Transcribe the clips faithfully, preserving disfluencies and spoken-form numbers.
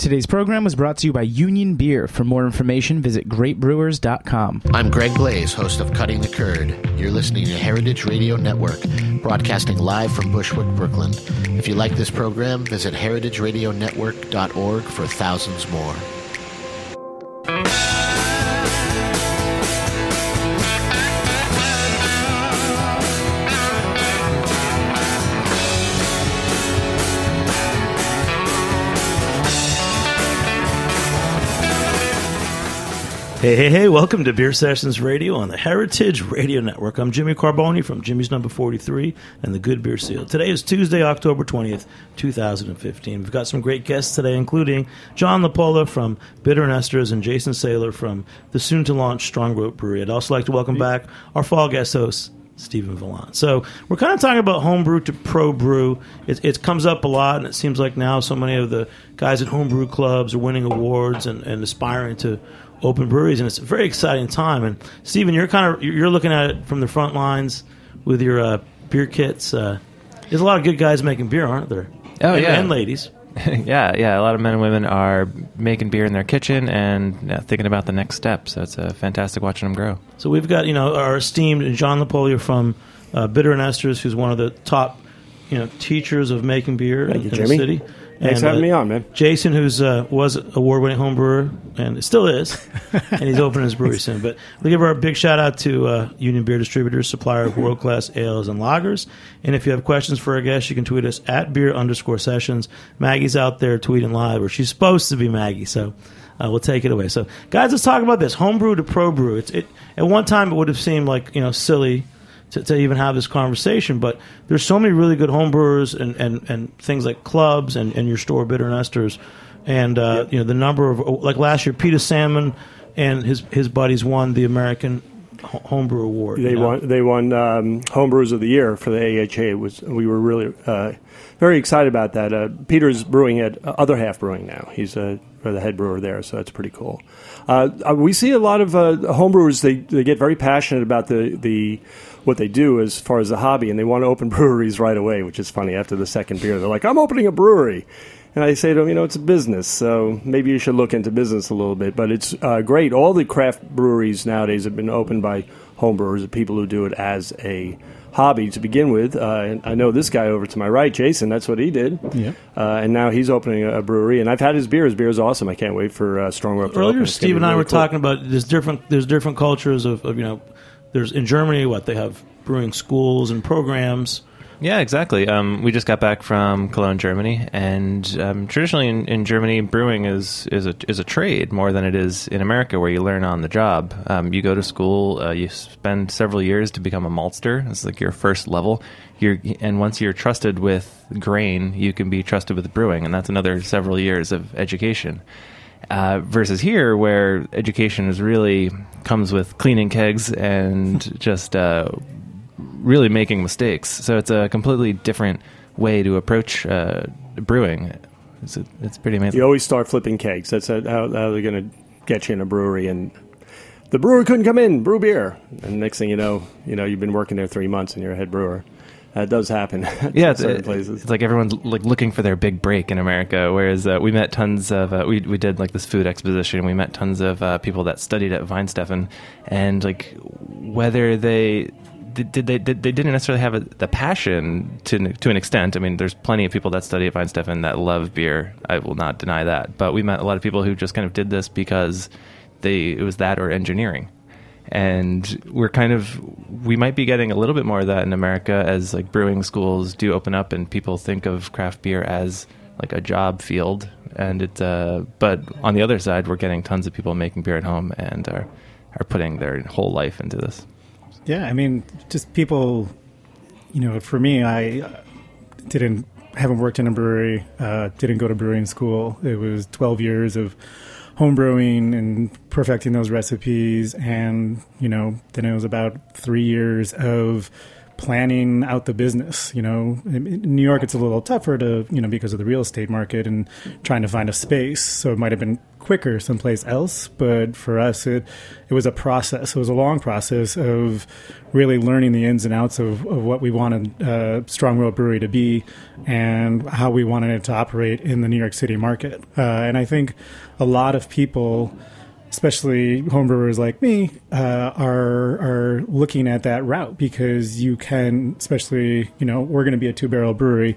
Today's program was brought to you by Union Beer. For more information, visit great brewers dot com. I'm Greg Blaze, host of Cutting the Curd. You're listening to Heritage Radio Network, broadcasting live from Bushwick, Brooklyn. If you like this program, visit heritage radio network dot org for thousands more. Hey, hey, hey, welcome to Beer Sessions Radio on the Heritage Radio Network. I'm Jimmy Carboni from Jimmy's Number forty-three and the Good Beer Seal. Today is Tuesday, October twentieth, two thousand fifteen. We've got some great guests today, including John LaPolla from Bitter Nesters and Jason Saylor from the soon-to-launch Strong Rope Brewery. I'd also like to welcome back our fall guest host, Stephen Vallant. So we're kind of talking about homebrew to pro brew. It, it comes up a lot, and it seems like now so many of the guys at homebrew clubs are winning awards and, and aspiring to open breweries, and it's a very exciting time. And Stephen, you're kind of you're looking at it from the front lines with your uh, beer kits. Uh, there's a lot of good guys making beer, aren't there? Oh, and, yeah. And ladies. yeah, yeah. A lot of men and women are making beer in their kitchen and uh, thinking about the next step. So it's uh, fantastic watching them grow. So we've got, you know, our esteemed John LaPolla from uh, Bitter Nesters, who's one of the top, you know, teachers of making beer Thank in, you, in Jimmy. the city. Thanks and, for having uh, me on, man. Jason, who's uh, was award-winning home brewer and still is, and he's opening his brewery soon. But we give our big shout-out to uh, Union Beer Distributors, supplier of world-class ales and lagers. And if you have questions for our guests, you can tweet us at beer underscore sessions. Maggie's out there tweeting live, or she's supposed to be Maggie, so uh, we'll take it away. So, guys, let's talk about this, homebrew to pro brew. It's, it, at one time, it would have seemed like, you know, silly To, to even have this conversation, but there's so many really good homebrewers and, and, and things like clubs and, and your store Bitter Nesters, and uh, yep. you know the number of, like last year, Peter Salmon and his his buddies won the American Homebrew Award. They you know? won. They won um, Homebrewers of the Year for the A H A. It was we were really uh, very excited about that. Uh, Peter's brewing at uh, Other Half Brewing now. He's uh, the head brewer there, so that's pretty cool. Uh, we see a lot of uh, homebrewers. They they get very passionate about the the. what they do as far as the hobby, and they want to open breweries right away, which is funny. After the second beer, they're like, I'm opening a brewery. And I say to them, you know, it's a business, so maybe you should look into business a little bit. But it's uh, great. All the craft breweries nowadays have been opened by homebrewers, people who do it as a hobby to begin with. Uh, and I know this guy over to my right, Jason, that's what he did. Yeah. Uh, and now he's opening a, a brewery, and I've had his beer. His beer is awesome. I can't wait for uh, Strong Rope to open. Earlier, It's Steve gonna and be I really were cool. talking about there's different there's different cultures of, of you know, there's in Germany what they have brewing schools and programs. Yeah, exactly. Um, we just got back from Cologne, Germany, and um, traditionally in, in Germany, brewing is is a is a trade more than it is in America, where you learn on the job. Um, you go to school, uh, you spend several years to become a maltster. It's like your first level. You're, and once you're trusted with grain, you can be trusted with brewing, and that's another several years of education. Uh, versus here, where education is really comes with cleaning kegs and just uh, really making mistakes. So it's a completely different way to approach uh, brewing. It's, a, it's pretty amazing. You always start flipping kegs. That's how, how they're going to get you in a brewery. And the brewer couldn't come in, brew beer. And next thing you know, you know, you've been working there three months and you're a head brewer. That does happen. Yeah, in it's, certain it, places. it's like everyone's like looking for their big break in America. Whereas uh, we met tons of uh, we we did like this food exposition. We met tons of uh, people that studied at Weinsteffen, and like whether they did, did they did, they didn't necessarily have a, the passion to to an extent. I mean, there's plenty of people that study at Weinsteffen that love beer. I will not deny that. But we met a lot of people who just kind of did this because they it was that or engineering. And we're kind of, we might be getting a little bit more of that in America as like brewing schools do open up and people think of craft beer as like a job field. And it's, uh, but on the other side, we're getting tons of people making beer at home and are, are putting their whole life into this. Yeah, I mean, just people, you know, for me, I didn't, haven't worked in a brewery, uh, didn't go to brewing school. It was twelve years of home brewing and perfecting those recipes, and you know then it was about three years of planning out the business. You know, in, in New York, it's a little tougher to, you know, because of the real estate market and trying to find a space. So it might have been quicker someplace else. But for us, it, it was a process. It was a long process of really learning the ins and outs of, of what we wanted uh, Strong World Brewery to be and how we wanted it to operate in the New York City market. Uh, and I think a lot of people, especially homebrewers like me, uh, are are looking at that route because you can, especially, you know, we're going to be a two-barrel brewery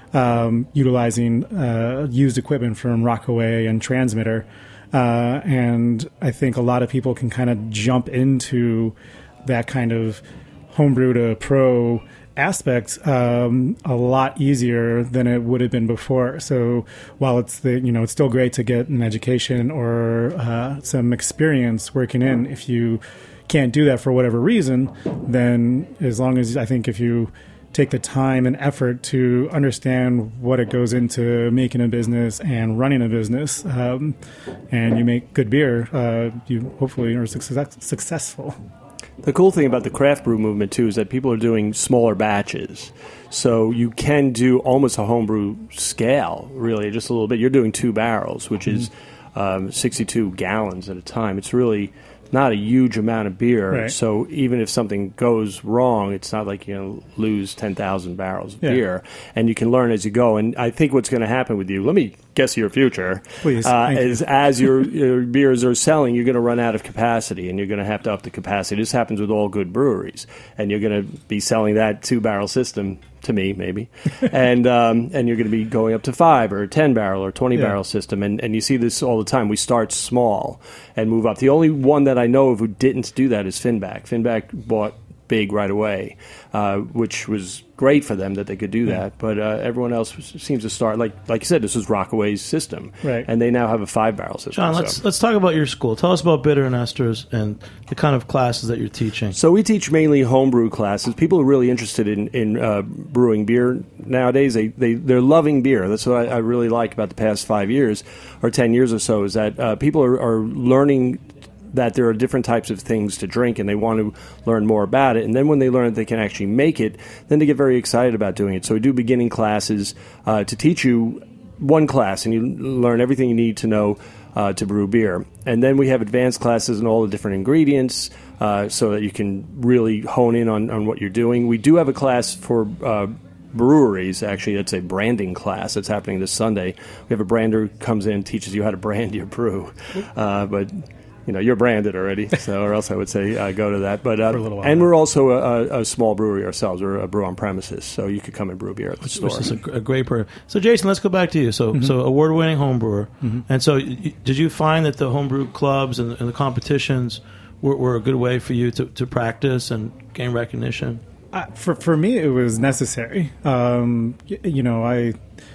um, utilizing uh, used equipment from Rockaway and Transmitter. Uh, and I think a lot of people can kind of jump into that kind of homebrew to pro aspects um, a lot easier than it would have been before. So while it's the you know it's still great to get an education or uh, some experience working in, if you can't do that for whatever reason, then as long as I think if you take the time and effort to understand what it goes into making a business and running a business, um, and you make good beer, uh, you hopefully are success- successful. The cool thing about the craft brew movement, too, is that people are doing smaller batches. So you can do almost a homebrew scale, really, just a little bit. You're doing two barrels, which is um, sixty-two gallons at a time. It's really not a huge amount of beer. Right. So even if something goes wrong, it's not like you're going to lose ten thousand barrels of Yeah. beer. And you can learn as you go. And I think what's going to happen with you, let me guess your future, Please, uh, thank you. is as your, your beers are selling, you're going to run out of capacity, and you're going to have to up the capacity. This happens with all good breweries. And you're going to be selling that two-barrel system to me, maybe, and um, and you're going to be going up to five or ten barrel or twenty Yeah. barrel system, and and you see this all the time. We start small and move up. The only one that I know of who didn't do that is Finback. Finback bought big right away, uh, which was great for them that they could do that. But uh, everyone else seems to start like like you said. This was Rockaway's system, Right. And they now have a five barrel system. John, so. let's let's talk about your school. Tell us about Bitter and Esters and the kind of classes that you're teaching. So we teach mainly homebrew classes. People are really interested in, in uh, brewing beer nowadays. They, they, they're loving beer. That's what I, I really like about the past five years or ten years or so is that uh, people are, are learning that there are different types of things to drink and they want to learn more about it. And then when they learn that they can actually make it, then they get very excited about doing it. So we do beginning classes uh, to teach you one class, and you learn everything you need to know uh, to brew beer. And then we have advanced classes and all the different ingredients uh, so that you can really hone in on, on what you're doing. We do have a class for uh, breweries. Actually, it's a branding class that's happening this Sunday. We have a brander who comes in and teaches you how to brand your brew. Uh, but... You know, you're branded already, so or else I would say uh, go to that. But uh, For a little while. and we're also a, a small brewery ourselves. We're a brew on premises, so you could come and brew beer at the Which store. is a, gr- a great program. So, Jason, let's go back to you. So, so award-winning homebrewer, and so y- did you find that the homebrew clubs and, and the competitions were, were a good way for you to, to practice and gain recognition? Uh, for for me, it was necessary. Um, y- you know, I,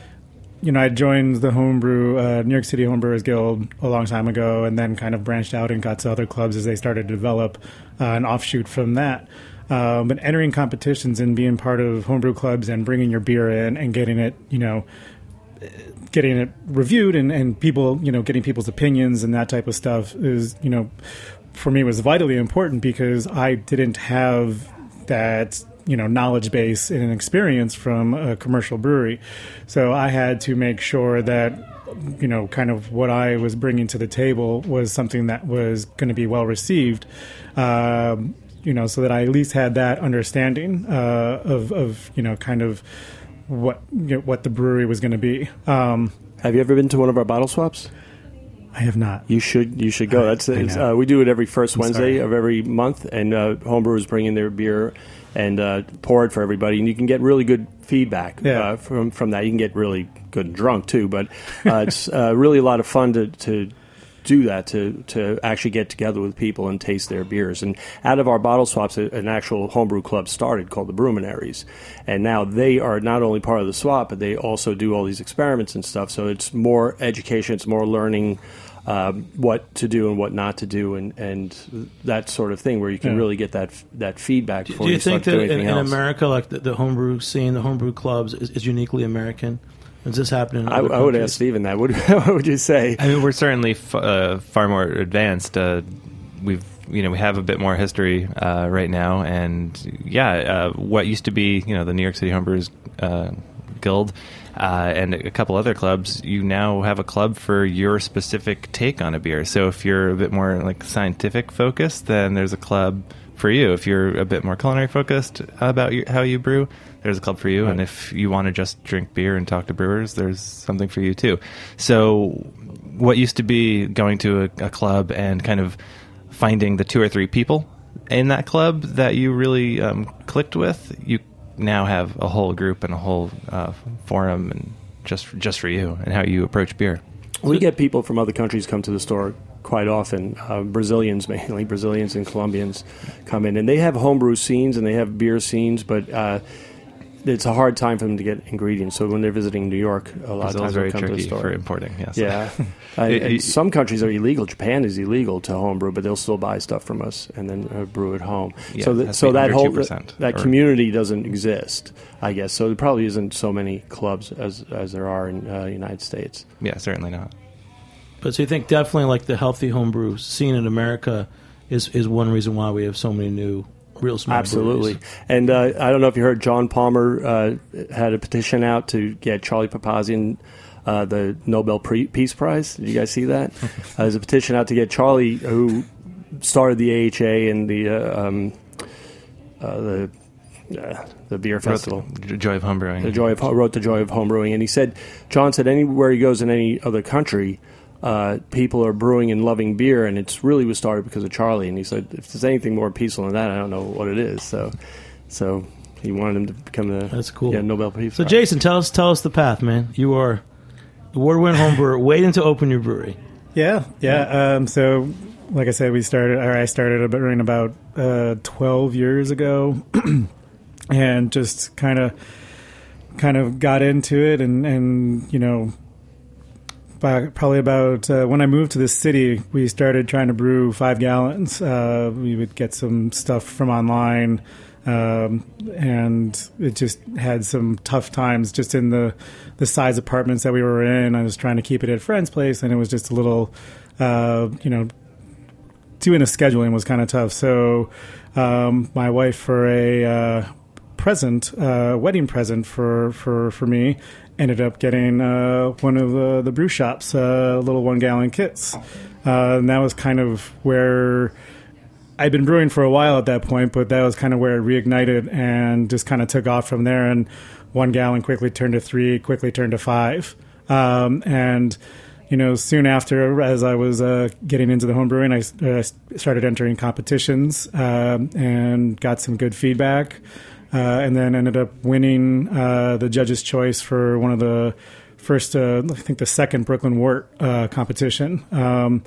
you know, I joined the homebrew uh, New York City Homebrewers Guild a long time ago, and then kind of branched out and got to other clubs as they started to develop uh, an offshoot from that. Um, but entering competitions and being part of homebrew clubs and bringing your beer in and getting it, you know, getting it reviewed and, and people, you know, getting people's opinions and that type of stuff is, you know, for me was vitally important because I didn't have that, you know, knowledge base and experience from a commercial brewery. So I had to make sure that, you know, kind of what I was bringing to the table was something that was going to be well received, um, you know, so that I at least had that understanding uh, of, of, you know, kind of what you know, what the brewery was going to be. Um, Have you ever been to one of our bottle swaps? I have not. You should. You should go. I- That's I it's, know. uh, we do it every first I'm Wednesday sorry. of every month, and uh, homebrewers bring in their beer and uh, pour it for everybody, and you can get really good feedback Yeah. uh, from from that. You can get really good and drunk too, but uh, it's uh, really a lot of fun to. to do that to to actually get together with people and taste their beers. And out of our bottle swaps, a- an actual homebrew club started called the Brewminaries, and now they are not only part of the swap, but they also do all these experiments and stuff. So it's more education, it's more learning um, what to do and what not to do, and, and that sort of thing, where you can Yeah. really get that that feedback Do, before do you you start think that doing in, anything in else. America, like the, the homebrew scene, the homebrew clubs, is, is uniquely American? Does this happen in I, other I would countries? ask Stephen that. What, what would you say? I mean, we're certainly f- uh, far more advanced. Uh, we've you know, we have a bit more history uh, right now, and yeah, uh, what used to be, you know, the New York City Homebrewers uh, Guild uh, and a couple other clubs, you now have a club for your specific take on a beer. So if you're a bit more like scientific focused, then there's a club for you. If you're a bit more culinary focused about your, how you brew, there's a club for you. Right. And if you want to just drink beer and talk to brewers, there's something for you too. So what used to be going to a, a club and kind of finding the two or three people in that club that you really um, clicked with, you now have a whole group and a whole uh, forum and just just for you and how you approach beer. We get people from other countries come to the store quite often. Uh, Brazilians, mainly Brazilians and Colombians, come in, and they have homebrew scenes and they have beer scenes, but uh, it's a hard time for them to get ingredients. So when they're visiting New York, a lot Brazil's of times very they come to the tricky store for importing. Yes. Yeah, uh, and some countries are illegal. Japan is illegal to homebrew, but they'll still buy stuff from us and then uh, brew at home. Yeah, so it that has to so be that under whole two percent that or- community doesn't exist, I guess. So there probably isn't so many clubs as as there are in uh, the United States. Yeah, certainly not. But so you think definitely like the healthy homebrew scene in America is is one reason why we have so many new real small Absolutely. breweries. And uh, I don't know if you heard, John Palmer uh, had a petition out to get Charlie Papazian uh, the Nobel Pre- Peace Prize. Did you guys see that? uh, there's a petition out to get Charlie, who started the A H A and the uh, um, uh, the uh, the beer festival. The Joy of Homebrewing. The Joy of wrote the Joy of Homebrewing, and he said, John said, anywhere he goes in any other country, uh, people are brewing and loving beer, and it's really was started because of Charlie. And he said, if there's anything more peaceful than that, I don't know what it is. So, so he wanted him to become the That's cool. yeah, Nobel Peace So Prize. Jason, tell us tell us the path, man. You are award-winning homebrewer, waiting to open your brewery. Yeah, yeah. Um, so, like I said, we started, or I started a brewing about uh, twelve years ago, and just kind of, kind of got into it, and, and you know, by, probably about uh, when I moved to this city, we started trying to brew five gallons. Uh, we would get some stuff from online. Um, and it just had some tough times just in the, the size apartments that we were in. I was trying to keep it at a friend's place, and it was just a little, uh, you know, doing the scheduling was kind of tough. So um, my wife, for a uh, present, uh, wedding present for, for, for me, ended up getting uh, one of the, the brew shops, uh, little one-gallon kits. Uh, and that was kind of where I'd been brewing for a while at that point, but that was kind of where it reignited and just kind of took off from there. And one gallon quickly turned to three, quickly turned to five. Um, and, you know, soon after, as I was uh, getting into the home brewing, I uh, started entering competitions um, and got some good feedback. Uh, and then ended up winning uh, the judge's choice for one of the first, uh, I think the second Brooklyn Wort uh, competition. Um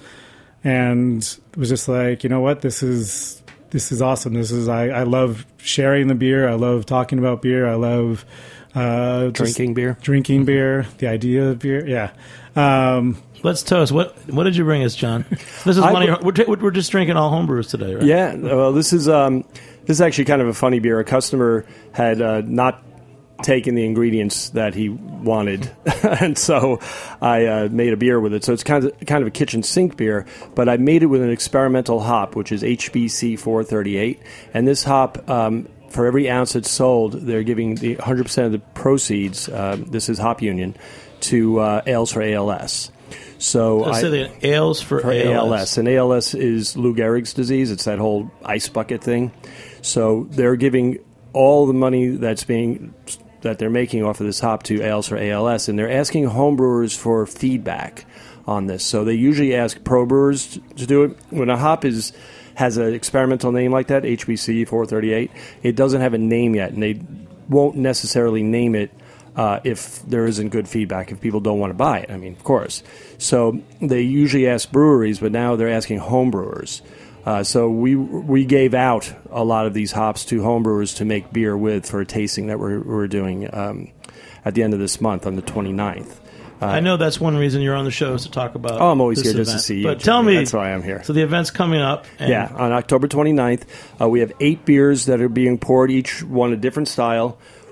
And it was just like, you know what, this is this is awesome. This is I, I love sharing the beer. I love talking about beer. I love uh, Drinking beer. Drinking beer. The idea of beer. Yeah. Um, Let's toast. What what did you bring us, John? This is I one of your, br- we're, we're just drinking all homebrewers today, right? Yeah, well, this is um, this is actually kind of a funny beer. A customer had uh, not taken the ingredients that he wanted, and so I uh, made a beer with it. So it's kind of kind of a kitchen sink beer, but I made it with an experimental hop, which is H B C four thirty-eight. And this hop, um, for every ounce it's sold, they're giving the one hundred percent of the proceeds. Uh, this is Hop Union to uh, Ales for A L S. So Let's I, say the ales for, for A L S. A L S. And A L S is Lou Gehrig's disease. It's that whole ice bucket thing. So they're giving all the money that's being that they're making off of this hop to Ales for A L S, and they're asking homebrewers for feedback on this. So they usually ask pro brewers to do it. When a hop is has an experimental name like that, H B C four thirty-eight, it doesn't have a name yet, and they won't necessarily name it uh, if there isn't good feedback, if people don't want to buy it. I mean, of course. So they usually ask breweries, but now they're asking homebrewers. Uh, so we we gave out a lot of these hops to homebrewers to make beer with for a tasting that we're, we're doing um, at the end of this month on the twenty-ninth. Uh, I know that's one reason you're on the show is to talk about. Oh, I'm always this here just event. to see you. But Jimmy. tell me, That's why I'm here. So the event's coming up. And Yeah, on October twenty-ninth, uh, we have eight beers that are being poured, each one a different style.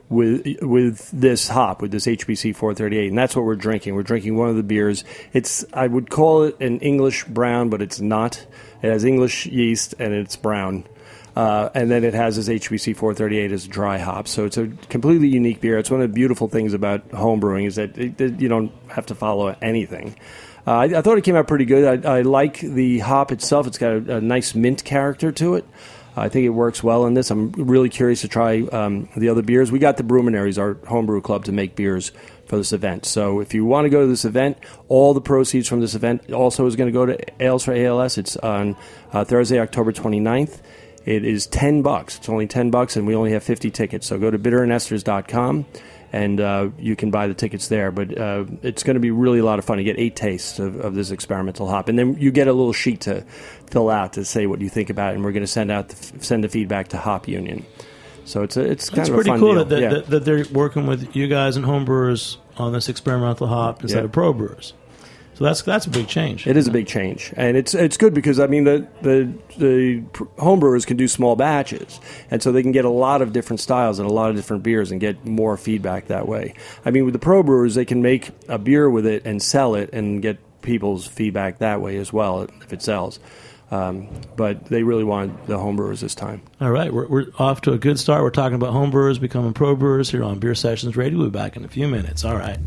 with with this hop, with this H B C four thirty-eight, and that's what we're drinking. We're drinking one of the beers. It's I would call it an English brown, but it's not. It has English yeast and it's brown. Uh, and then it has this H B C four thirty-eight as dry hop. So it's a completely unique beer. It's one of the beautiful things about home brewing is that it, it, you don't have to follow anything. Uh, I, I thought it came out pretty good. I, I like the hop itself. It's got a, a nice mint character to it. I think it works well in this. I'm really curious to try um, the other beers. We got the Brewminaries, our homebrew club, to make beers for this event. So if you want to go to this event, all the proceeds from this event also is going to go to Ales for A L S. It's on uh, Thursday, October twenty-ninth. It is ten bucks. It's only ten bucks, and we only have fifty tickets. So go to bitter and esters dot com, and uh, you can buy the tickets there. But uh, it's going to be really a lot of fun. You get eight tastes of, of this experimental hop, and then you get a little sheet to fill out to say what you think about it. And we're going to send out the, send the feedback to Hop Union. So it's a, it's kind That's of pretty a fun cool deal. that, Yeah. that, that they're working with you guys and homebrewers on this experimental hop instead Yeah. of pro brewers. So that's that's a big change. It is a big change, and it's it's good because I mean the the the homebrewers can do small batches, and so they can get a lot of different styles and a lot of different beers and get more feedback that way. I mean, with the pro brewers, they can make a beer with it and sell it and get people's feedback that way as well if it sells. Um, but they really want the homebrewers this time. All right, we're, we're off to a good start. We're talking about homebrewers becoming pro brewers here on Beer Sessions Radio. We'll be back in a few minutes. All right.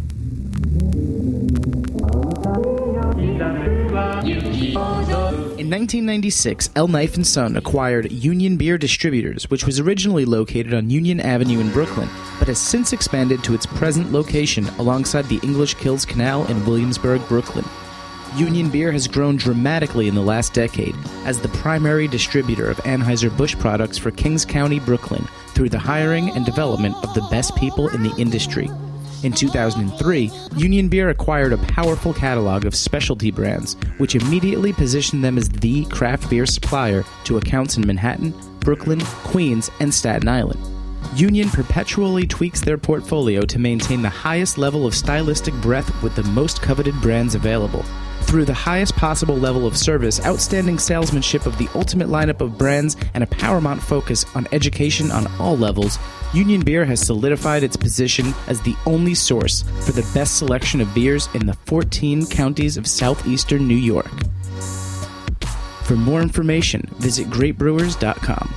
In nineteen ninety-six, El Knife and Son acquired Union Beer Distributors, which was originally located on Union Avenue in Brooklyn, but has since expanded to its present location alongside the English Kills Canal in Williamsburg, Brooklyn. Union Beer has grown dramatically in the last decade as the primary distributor of Anheuser-Busch products for Kings County, Brooklyn, through the hiring and development of the best people in the industry. In two thousand three, Union Beer acquired a powerful catalog of specialty brands, which immediately positioned them as the craft beer supplier to accounts in Manhattan, Brooklyn, Queens, and Staten Island. Union perpetually tweaks their portfolio to maintain the highest level of stylistic breadth with the most coveted brands available. Through the highest possible level of service, outstanding salesmanship of the ultimate lineup of brands, and a paramount focus on education on all levels, Union Beer has solidified its position as the only source for the best selection of beers in the fourteen counties of southeastern New York. For more information, visit great brewers dot com.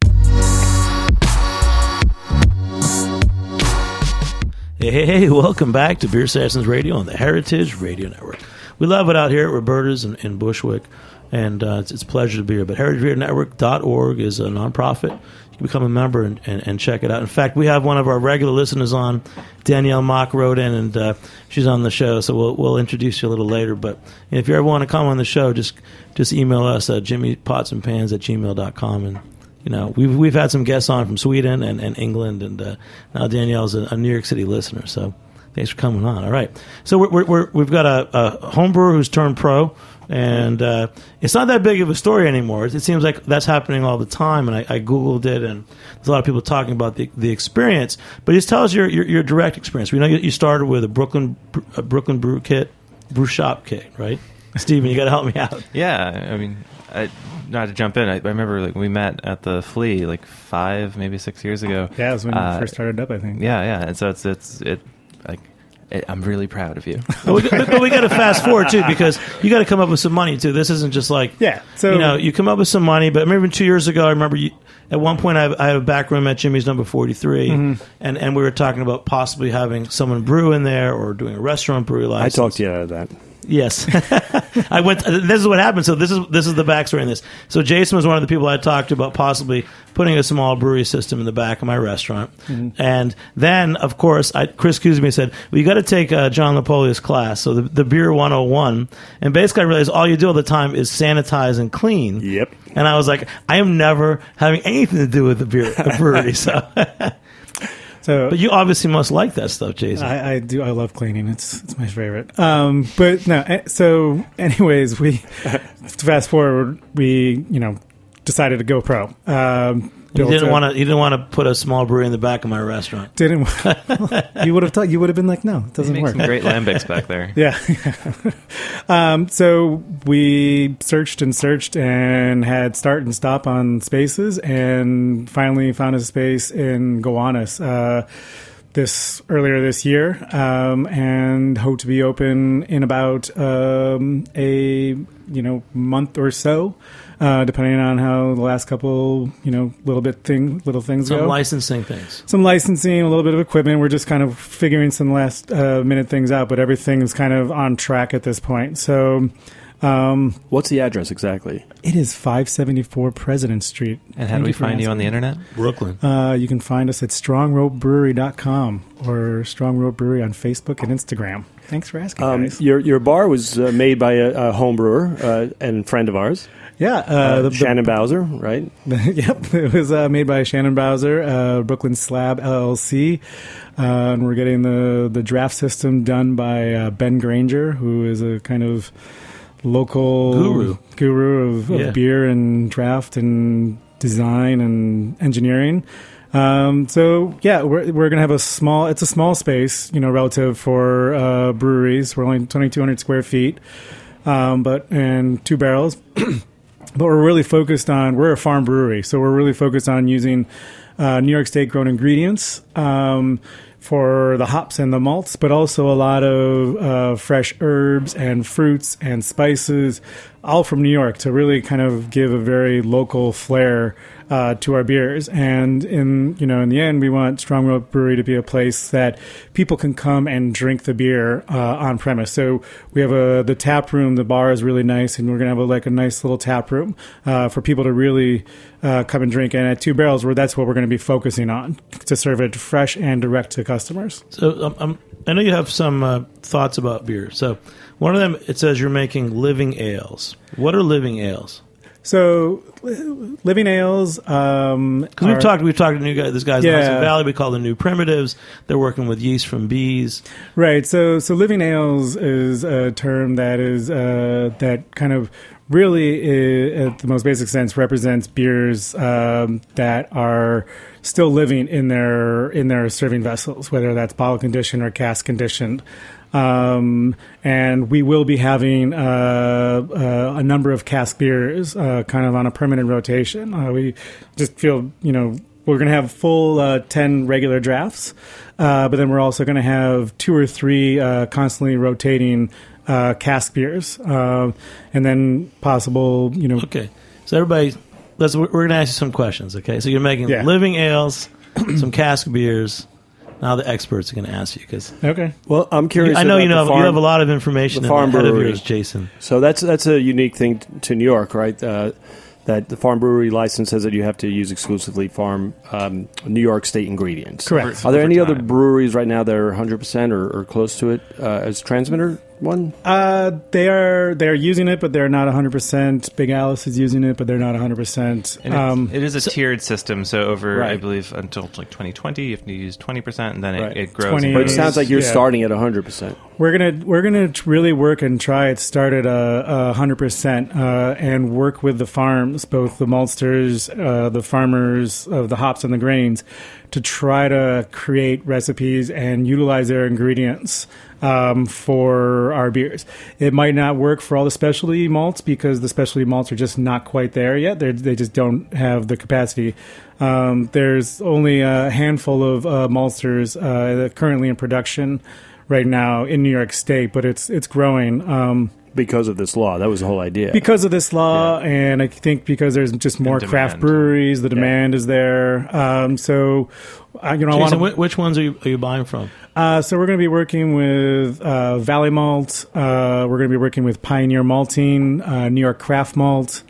Hey, hey, hey, welcome back to Beer Sessions Radio on the Heritage Radio Network. We love it out here at Roberta's in, in Bushwick, and uh, it's, it's a pleasure to be here. But heritage radio network dot org is a nonprofit. You can become a member and, and, and check it out. In fact, we have one of our regular listeners on. Danielle Mock wrote in, and uh, she's on the show, so we'll we'll introduce you a little later. But if you ever want to come on the show, just just email us at jimmy pots and pans at gmail dot com. And you know, we've we've had some guests on from Sweden and, and England, and uh, now Danielle's a, a New York City listener. So thanks for coming on. All right, so we're, we're, we're, we've got a, a home brewer who's turned pro, and uh, it's not that big of a story anymore. It seems like that's happening all the time, and I, I Googled it, and there's a lot of people talking about the the experience. But just tell us your your, your direct experience. We know you, you started with a Brooklyn a Brooklyn brew kit, brew shop kit, right? Steven, you got to help me out. Yeah, I mean, I, not to jump in, I, I remember like we met at the Flea like five, maybe six years ago. Yeah, it was when uh, you first started up, I think. Yeah, yeah, and so it's it's it like it, I'm really proud of you. But we, but we got to fast forward too, because you got to come up with some money too. This isn't just like Yeah, so- you know you come up with some money. But I remember two years ago, I remember you, at one point I, I had a back room at Jimmy's Number forty-three, Mm-hmm. and and we were talking about possibly having someone brew in there or doing a restaurant brewery license. I talked you out of that. Yes, I went. This is what happened. So this is this is the backstory in this. So Jason was one of the people I talked to about possibly putting a small brewery system in the back of my restaurant. Mm-hmm. And then, of course, I, Chris Kuzmi said, "Well, you got to take uh, John Napoli's class, so the, the Beer one oh one." And basically, I realized all you do all the time is sanitize and clean. Yep. And I was like, I am never having anything to do with the beer the brewery. So. So, But you obviously must like that stuff, Jason. I, I do. I love cleaning. It's it's my favorite. Um, but no. eh, So, anyways, we fast forward. We you know decided to go pro. Um, You built didn't a- want to. You didn't want to put a small brewery in the back of my restaurant. Didn't you would have thought you would have been like, no, it They doesn't make work. some great lambics back there. Yeah. um, so we searched and searched and had start and stop on spaces, and finally found a space in Gowanus uh, this earlier this year, um, and hope to be open in about um, a you know month or so. Uh, depending on how the last couple, you know, little bit thing, little things Some go. licensing things. Some licensing, a little bit of equipment. We're just kind of figuring some last uh, minute things out, but everything is kind of on track at this point. So um, What's the address exactly? it is five seventy-four President Street. And how Thank do we for find you on the asking. internet? Brooklyn. Uh, you can find us at strong rope brewery dot com or Strong Rope Brewery on Facebook and Instagram. Thanks for asking, Um, guys. your your bar was uh, made by a, a home brewer uh, and friend of ours, Yeah, uh, uh, the, the- Shannon Bowser, right? Yep, it was uh, made by Shannon Bowser, uh, Brooklyn Slab L L C, uh, and we're getting the the draft system done by uh, Ben Granger, who is a kind of local Guru. guru of, of Yeah. beer and draft and design and engineering. Um, so yeah, we're we're gonna have a small. It's a small space, you know, relative for uh, breweries. We're only twenty-two hundred square feet, um, but and two barrels. But we're really focused on, we're a farm brewery, so we're really focused on using uh, New York State grown ingredients um, for the hops and the malts, but also a lot of uh, fresh herbs and fruits and spices, all from New York, to really kind of give a very local flair uh, to our beers. And in you know in the end, we want Strong Rope Brewery to be a place that people can come and drink the beer uh, on premise. So we have a the tap room. The bar is really nice, and we're gonna have a, like a nice little tap room uh, for people to really uh, come and drink. And at Two Barrels, where that's what we're going to be focusing on, to serve it fresh and direct to customers. So um, um, I know you have some uh, thoughts about beer. So one of them, it says you're making living ales. What are living ales? So, li- living ales. Um, Because we've are- talked, we've talked to new guys. This guy's in Yeah. Hudson Valley. We call them New Primitives. They're working with yeast from bees. Right. So, so living ales is a term that is uh, that kind of really, uh, at the most basic sense, represents beers um, that are still living in their in their serving vessels, whether that's bottle conditioned or cask conditioned. Um, and we will be having uh, uh, a number of cask beers, uh, kind of on a permanent rotation. Uh, we just feel, you know, we're going to have full uh, ten regular drafts, uh, but then we're also going to have two or three uh, constantly rotating uh, cask beers, uh, and then possible, you know. Okay. So everybody, let's, we're going to ask you some questions, okay? So you're making Yeah. living ales, some cask beers. Now the experts are going to ask you because Okay. Well, I'm curious. I know about you the know farm, you have a lot of information the in farm the head of brewery. yours, Jason. So that's that's a unique thing t- to New York, right? Uh, that the farm brewery license says that you have to use exclusively farm um, New York State ingredients. Correct. Are there any Over other time. breweries right now that are one hundred percent or, or close to it uh, as transmitter one? Uh, they are they are using it, but they're not one hundred percent. Big Alice is using it, but they're not one hundred percent. And it's- Um, it is a tiered system, so over, I Right. believe, until like twenty twenty, you have to use twenty percent, and then it, Right. it grows. twenty and But it grows. sounds like you're Yeah. starting at one hundred percent. We're gonna we're gonna really work and try it start at a hundred percent uh, and work with the farms, both the maltsters, uh, the farmers of the hops and the grains, to try to create recipes and utilize their ingredients um, for our beers. It might not work for all the specialty malts because the specialty malts are just not quite there yet. They they just don't have the capacity. Um, there's only a handful of uh, maltsters uh, that are currently in production right now in New York State, but it's it's growing um, Because of this law. That was the whole idea. because of this law, and I think because there's just more And craft demand. breweries, the demand is there. Um, so, uh, you know, I Jason, want wh- which ones are you, are you buying from? uh, so we're going to be working with uh, Valley Malt. Uh, we're going to be working with Pioneer Malting, uh, New York Craft Malt.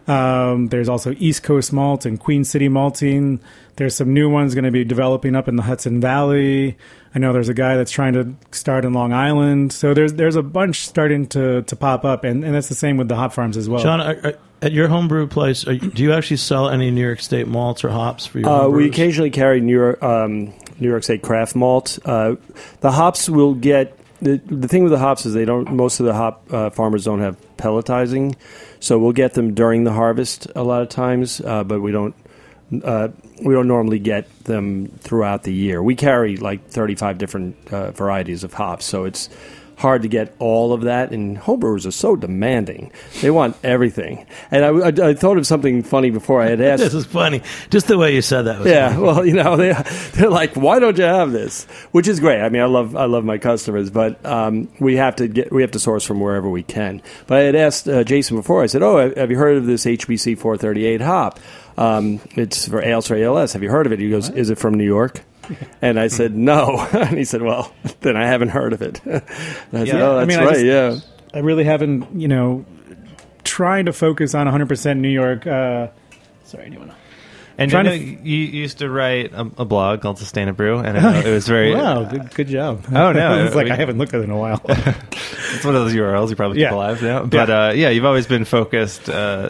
Um, there's also East Coast Malt and Queen City Malting. There's some new ones going to be developing up in the Hudson Valley. I know there's a guy that's trying to start in Long Island. So there's there's a bunch starting to, to pop up, and, and that's the same with the hop farms as well. John, are, are, at your homebrew place, are you, do you actually sell any New York State malts or hops for your Uh, we homebrews? occasionally carry New York, um, New York State craft malt. Uh, the hops will get the the thing with the hops is they don't. Most of the hop uh, farmers don't have pelletizing, so we'll get them during the harvest a lot of times, uh, but we don't uh, we don't normally get them throughout the year. We carry like thirty-five different uh, varieties of hops, so it's hard to get all of that, and homebrewers are so demanding. They want everything. And I, I, I thought of something funny before. I had asked... This is funny. Just the way you said that was Yeah, funny. well, you know, they, they're like, why don't you have this? Which is great. I mean, I love I love my customers, but um, we have to get we have to source from wherever we can. But I had asked uh, Jason before. I said, oh, have you heard of this H B C four thirty-eight hop? Um, it's for ales for A L S. Have you heard of it? He goes, is it from New York? And I said, no. And he said, well, then I haven't heard of it. And I Yeah. said, oh, that's I mean, I right, just- yeah. I really haven't, you know, trying to focus on one hundred percent New York. Uh, sorry, anyone? And Trying you, to know, you used to write a, a blog called Sustain-A-Brew, and it, it was very... Wow, good, good job. Oh, no, it's like we- I haven't looked at it in a while. It's one of those U R Ls you probably keep Yeah. alive now. But Yeah. uh, yeah, you've always been focused uh,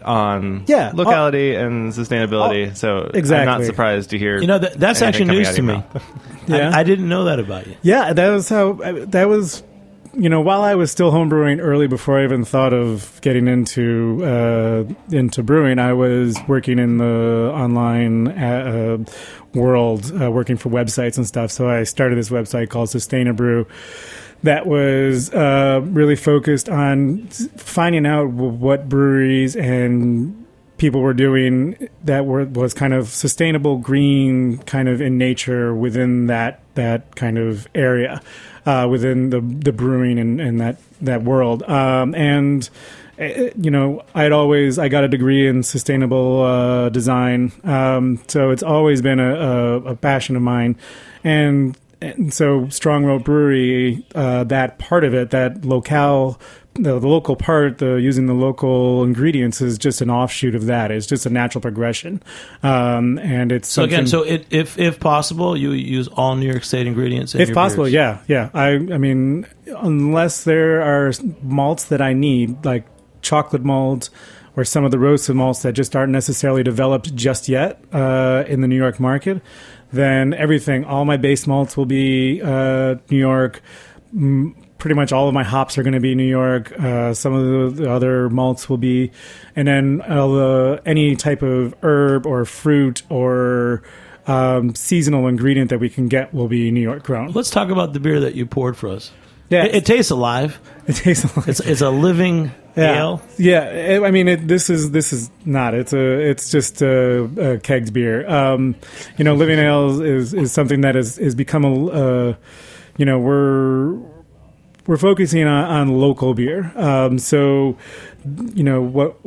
on Yeah. locality and sustainability. Oh, so I'm exactly. not surprised to hear. You know, that, that's anything actually coming news out of to your me. mouth. Yeah. I, I didn't know that about you. Yeah, that was how. That was, you know, while I was still homebrewing early, before I even thought of getting into uh, into brewing, I was working in the online uh, world, uh, working for websites and stuff. So I started this website called Sustain-A-Brew that was uh, really focused on finding out what breweries and people were doing that were was kind of sustainable, green, kind of in nature within that that kind of area, uh, within the the brewing and, and that that world. Um, and uh, you know, I'd always I got a degree in sustainable uh, design, um, so it's always been a, a, a passion of mine, and. And so Strong Road Brewery, uh, that part of it, that locale, the, the local part, the using the local ingredients is just an offshoot of that. It's just a natural progression. Um, and it's So again, something- so it, if if possible, you use all New York State ingredients. In if your possible, beers. yeah, yeah. I, I mean, unless there are malts that I need, like chocolate malt or some of the roasted malts that just aren't necessarily developed just yet uh, in the New York market, then everything, all my base malts will be uh, New York. Mm, pretty much all of my hops are going to be New York. Uh, some of the, the other malts will be, and then all the, any type of herb or fruit or um, seasonal ingredient that we can get will be New York grown. Let's talk about the beer that you poured for us. Yeah, It, it tastes alive. it tastes like It's it's a living yeah. ale. Yeah, I mean, it, this is this is not. It's a it's just a, a kegged beer. Um, you know, living ale is is something that has is become a. Uh, you know, we're we're focusing on, on local beer. Um, so, you know, what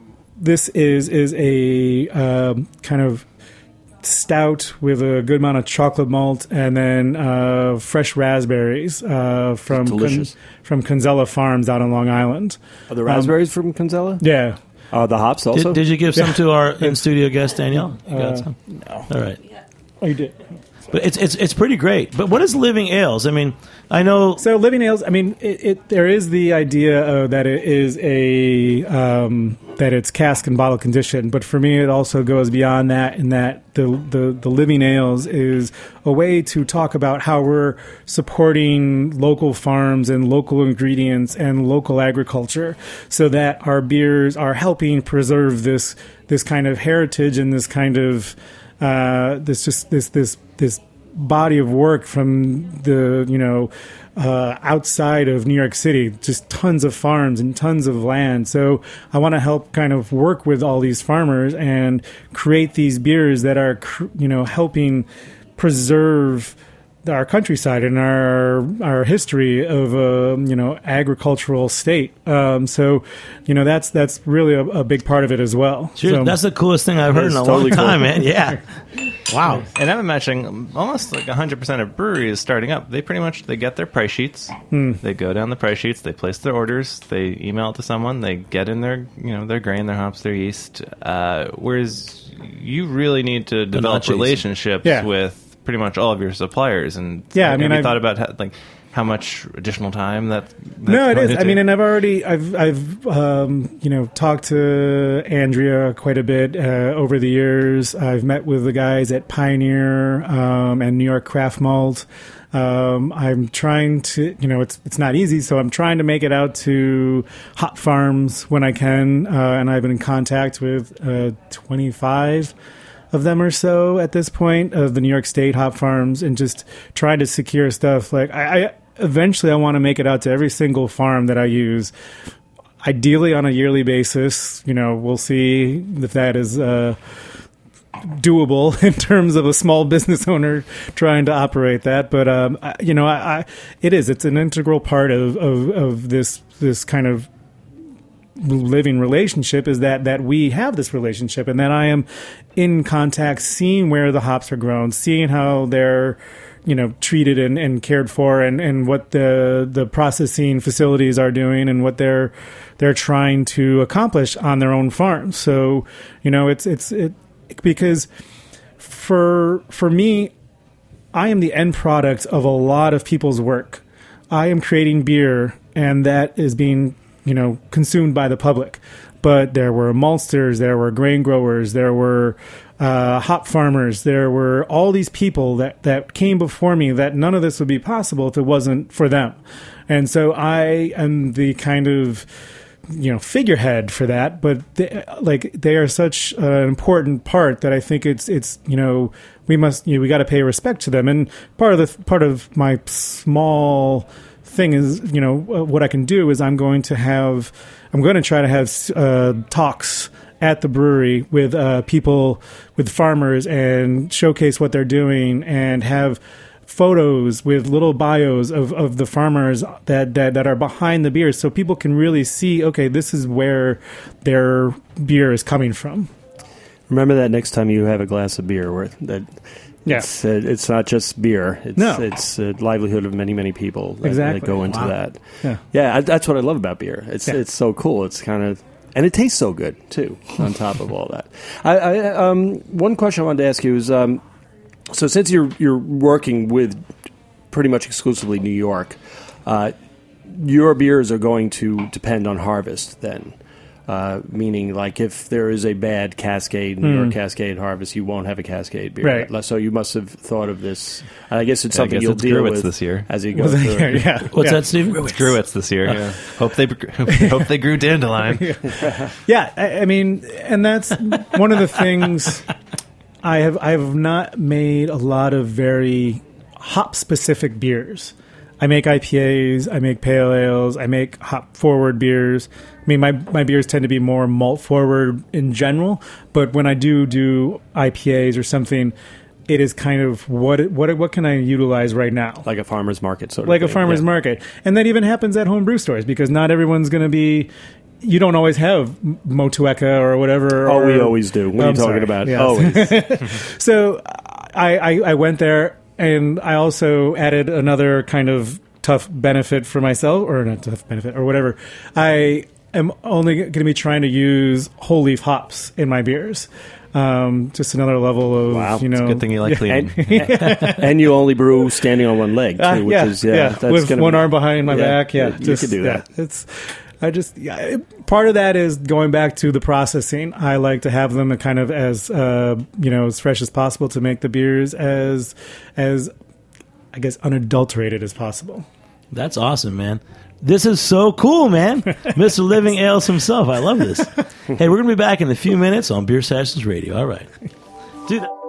this is is a um, kind of stout with a good amount of chocolate malt and then uh, fresh raspberries uh, from Delicious. from Conzella Farms out on Long Island. Are the raspberries from Conzella? Yeah. Uh, the hops also? Did, did you give some to our in studio guest Danielle? You got Uh, some. no. All right. Oh, you did. But it's it's it's pretty great. But what is living ales? I mean, I know. So living ales, I mean, it, it there is the idea uh, that it is a um, that it's cask and bottle condition, but for me, it also goes beyond that. In that the, the the living ales is a way to talk about how we're supporting local farms and local ingredients and local agriculture, so that our beers are helping preserve this this kind of heritage and this kind of uh, this just this this this body of work from the you know uh, outside of New York City, just tons of farms and tons of land. So I want to help kind of work with all these farmers and create these beers that are cr- you know helping preserve our countryside and our our history of a you know agricultural state. Um, so you know that's that's really a, a big part of it as well. Sure, So- that's the coolest thing I've heard in is a totally long time, cool. man. Yeah. Wow. And I'm imagining almost like one hundred percent of breweries starting up, they pretty much they get their price sheets. Hmm. They go down the price sheets, they place their orders, they email it to someone, they get in their, you know, their grain, their hops, their yeast. Uh, whereas you really need to develop chasing. relationships Yeah. with pretty much all of your suppliers. And Yeah, I have mean, you I've- thought about how, like how much additional time that? That's No, it going is. to I mean, take? and I've already, I've, I've, um, you know, talked to Andrea quite a bit uh, over the years. I've met with the guys at Pioneer um, and New York Craft Malt. Um, I'm trying to, you know, it's it's not easy, so I'm trying to make it out to hop farms when I can, uh, and I've been in contact with uh, twenty-five of them or so at this point, of the New York State hop farms, and just try to secure stuff. Like I, I eventually I want to make it out to every single farm that I use, ideally on a yearly basis. You know, we'll see if that is uh, doable in terms of a small business owner trying to operate that. But um, I, you know, I, I, it is. It's an integral part of, of, of this this kind of living relationship, is that that we have this relationship, and that I am in contact, seeing where the hops are grown, seeing how they're, you know, treated and, and cared for, and, and what the the processing facilities are doing, and what they're they're trying to accomplish on their own farms. So, you know, it's it's it because for for me, I am the end product of a lot of people's work. I am creating beer, and that is being, you know, consumed by the public. But there were maltsters, there were grain growers, there were uh, hop farmers, there were all these people that, that came before me, that none of this would be possible if it wasn't for them. And so I am the kind of, you know, figurehead for that. But they, like they are such an important part that I think it's it's you know we must you know, we got to pay respect to them. And part of the part of my small thing is, you know, what I can do is I'm going to have, I'm going to try to have uh, talks at the brewery with uh, people, with farmers, and showcase what they're doing, and have photos with little bios of, of the farmers that, that, that are behind the beer, so people can really see, okay, this is where their beer is coming from. Remember that next time you have a glass of beer, where that yeah. it's, uh, it's not just beer. It's, no. it's a livelihood of many, many people that, exactly. that go into wow. that. Yeah, yeah I, that's what I love about beer. It's yeah. it's so cool. It's kind of, and it tastes so good, too, on top of all that. I, I um, one question I wanted to ask you is, um, so since you're you're working with pretty much exclusively New York, uh, your beers are going to depend on harvest then. Uh, meaning, like, if there is a bad Cascade, New mm. York Cascade harvest, you won't have a Cascade beer. Right. So you must have thought of this. I guess it's yeah, something guess you'll it's deal Gruit's with this year as you go Was through. it? Yeah. What's yeah. that, Steve? It's Gruit's this year. Yeah. Hope they hope they grew dandelion. yeah, yeah I, I mean, and that's one of the things. I have I have not made a lot of very hop specific beers. I make I P As, I make pale ales, I make hop forward beers. I mean, my, my beers tend to be more malt forward in general, but when I do do I P As or something, it is kind of what what what can I utilize right now? Like a farmer's market sort of Like thing. a farmer's yeah. market. And that even happens at home brew stores, because not everyone's going to be... You don't always have Motueka or whatever. Oh, or, we always do. What are I'm you talking sorry. about? Yes. Always. So I, I, I went there, and I also added another kind of tough benefit for myself, or not tough benefit, or whatever. I am only going to be trying to use whole leaf hops in my beers. Um, just another level of, wow. you know. It's a good thing you like cleaning. And, and you only brew standing on one leg, too, Uh, which yeah, is, yeah. yeah. That's with gonna one be, arm behind my yeah, back. Yeah. You just, could do that. Yeah, it's... I just, yeah, part of that is going back to the processing. I like to have them kind of as, uh, you know, as fresh as possible to make the beers as, as, I guess, unadulterated as possible. That's awesome, man. This is so cool, man. Mister Living Ales himself. I love this. Hey, we're going to be back in a few minutes on Beer Sessions Radio. All right. Do that.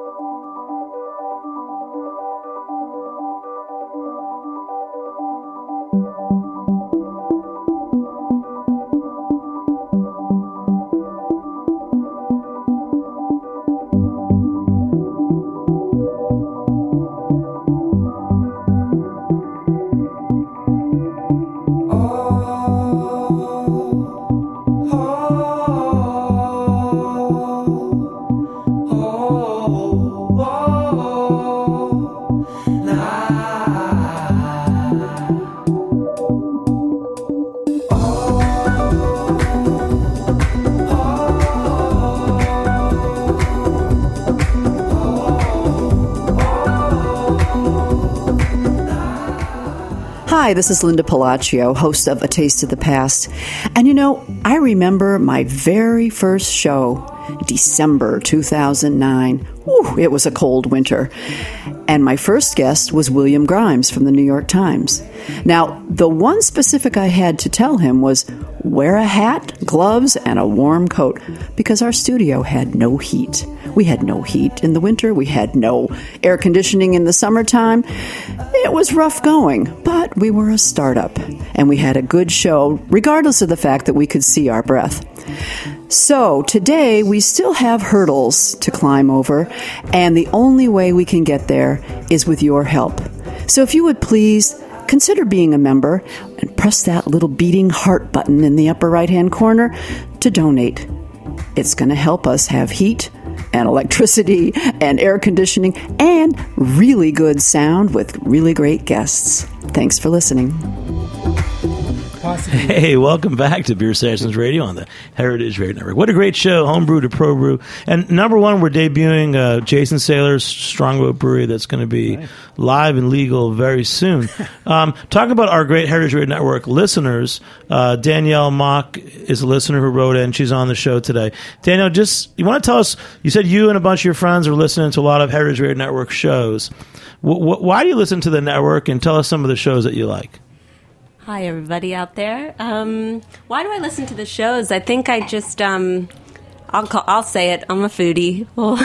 Hi, this is Linda Palacio, host of A Taste of the Past. And you know, I remember my very first show, December two thousand nine. Whew, it was a cold winter. And my first guest was William Grimes from the New York Times. Now, the one specific I had to tell him was wear a hat, gloves, and a warm coat, because our studio had no heat. We had no heat in the winter. We had no air conditioning in the summertime. It was rough going, but we were a startup, and we had a good show, regardless of the fact that we could see our breath. So today we still have hurdles to climb over, and the only way we can get there is with your help. So if you would please consider being a member and press that little beating heart button in the upper right-hand corner to donate. It's going to help us have heat and electricity and air conditioning and really good sound with really great guests. Thanks for listening. Hey, welcome back to Beer Sessions Radio on the Heritage Radio Network. What a great show, Homebrew to Pro Brew. And number one, we're debuting uh, Jason Saylor's Strongboat Brewery that's going to be right. live and legal very soon. um, talk about our great Heritage Radio Network listeners. Uh, Danielle Mock is a listener who wrote in. She's on the show today. Danielle, just you want to tell us, you said you and a bunch of your friends are listening to a lot of Heritage Radio Network shows. W- w- why do you listen to the network, and tell us some of the shows that you like? Hi, everybody out there. Um, why do I listen to the shows? I think I just, um, I'll call, I'll say it. I'm a foodie,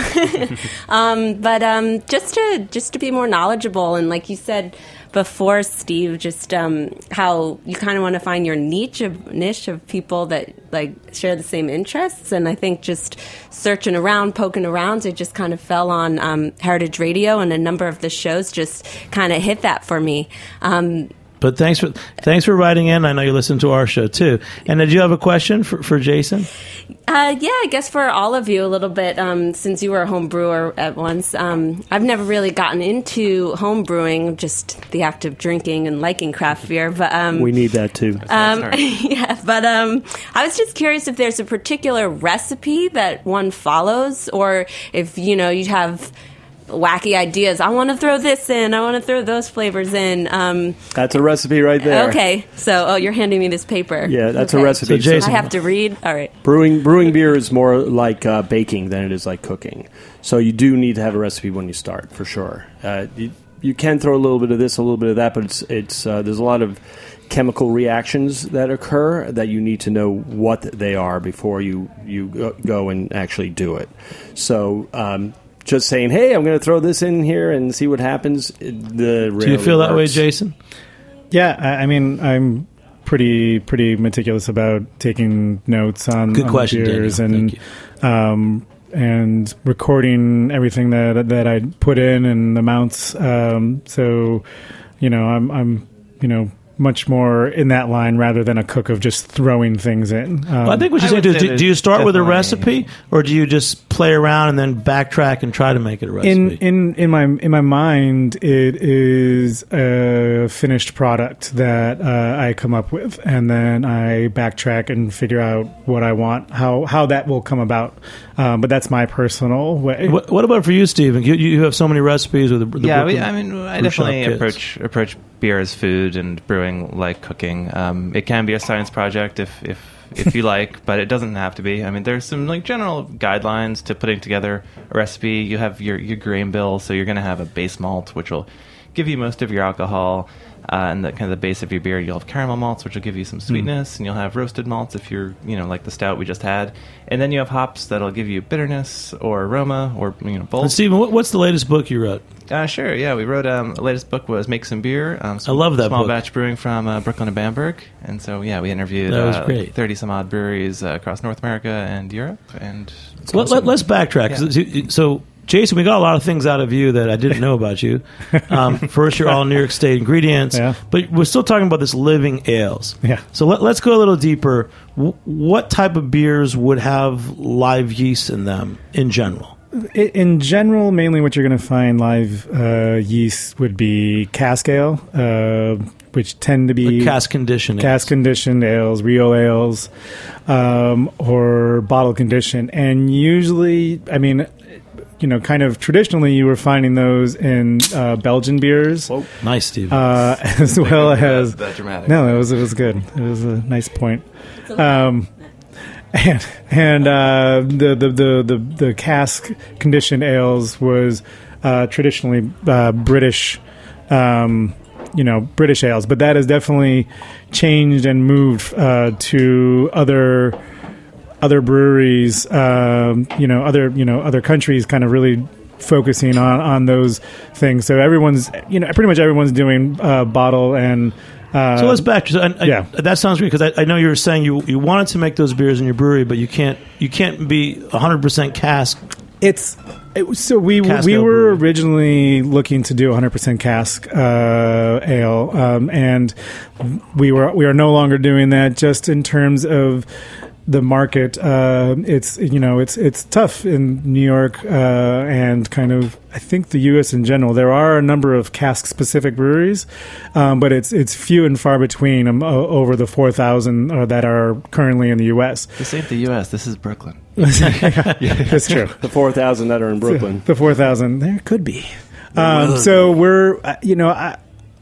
um, but um, just to just to be more knowledgeable, and like you said before, Steve, just um, how you kind of want to find your niche of niche of people that like share the same interests. And I think just searching around, poking around, it just kind of fell on um, Heritage Radio, and a number of the shows just kind of hit that for me. Um, But thanks for thanks for writing in. I know you listen to our show too. And did you have a question for, for Jason? Uh, yeah, I guess for all of you a little bit. Um, since you were a home brewer at once, um, I've never really gotten into home brewing, just the act of drinking and liking craft beer. But um, we need that too. Um, yeah, but um, I was just curious if there's a particular recipe that one follows, or if you know you have wacky ideas. I want to throw this in. I want to throw those flavors in. Um, that's a recipe right there. Okay. So, oh, you're handing me this paper. Yeah, that's okay. a recipe. So, Jason, I have to read? All right. Brewing brewing beer is more like uh, baking than it is like cooking. So you do need to have a recipe when you start, for sure. Uh, you, you can throw a little bit of this, a little bit of that, but it's it's uh, there's a lot of chemical reactions that occur that you need to know what they are before you, you go and actually do it. So um just saying, hey, I'm going to throw this in here and see what happens. The Do you feel works. that way, Jason? Yeah, I, I mean, I'm pretty pretty meticulous about taking notes on, Good on question, beers Daniel. and Thank you. um, and recording everything that that I put in and amounts. Um, so, you know, I'm I'm you know. much more in that line rather than a cook of just throwing things in. Um, Well, I think what you I say would is, say do, do you start with a definitely- recipe, or do you just play around and then backtrack and try to make it a recipe? in in in my in my mind, it is a finished product that uh, I come up with, and then I backtrack and figure out what I want, how how that will come about. Um, but that's my personal way. what, what about for you, Stephen? You, you have so many recipes with the, the yeah, we, Brooklyn I mean, I Brew Shop definitely kids. approach approach beer as food and brewing like cooking. Um, it can be a science project if if if you like, but it doesn't have to be. I mean, there's some like general guidelines to putting together a recipe. You have your your grain bill, so you're going to have a base malt, which will give you most of your alcohol. Uh, and the kind of the base of your beer, you'll have caramel malts, which will give you some sweetness, mm. and you'll have roasted malts if you're, you know, like the stout we just had, and then you have hops that'll give you bitterness or aroma or you know both. And Stephen, what, what's the latest book you wrote? Uh, sure, yeah, we wrote. Um, the latest book was Make Some Beer. Um, some I love that small book. batch brewing from uh, Brooklyn and Bamberg, and so yeah, we interviewed That was uh, great. thirty some odd breweries uh, across North America and Europe, and So let, let, let's backtrack. So, so, Jason, we got a lot of things out of you that I didn't know about you. Um, first, you're all New York State ingredients, Yeah. but we're still talking about this living ales. Yeah. So let, let's go a little deeper. W- what type of beers would have live yeast in them in general? I- In general, mainly what you're going to find live uh, yeast would be cask ale, uh, which tend to be Like cask conditioned cask conditioned ales, real ales, um, or bottle conditioned. And usually, I mean, you know, kind of traditionally, you were finding those in uh, Belgian beers, Nice, Steve. uh, as well as that dramatic. no, it was it was good. It was a nice point. Um, and and uh, the, the the the the cask conditioned ales was uh, traditionally uh, British. Um, you know, British ales, but that has definitely changed and moved uh, to other other breweries. Um, you know, other you know other countries, kind of really focusing on, on those things. So everyone's, you know, pretty much everyone's doing uh, bottle and. Uh, so let's back. I, I, yeah, that sounds great because I, I know you were saying you you wanted to make those beers in your brewery, but you can't you can't be one hundred percent cask. It's it, so we Cask we ale were brewery. originally looking to do one hundred percent cask uh, ale, um, and we were we are no longer doing that. Just in terms of the market, uh, it's you know it's it's tough in New York uh, and kind of I think the U S in general. There are a number of cask specific breweries, um, but it's it's few and far between um, o- over the four thousand uh, that are currently in the U S. This ain't the U S. This is Brooklyn. That's true. The four thousand that are in Brooklyn. The four thousand, there could be. Um, so we're, uh, you know, I,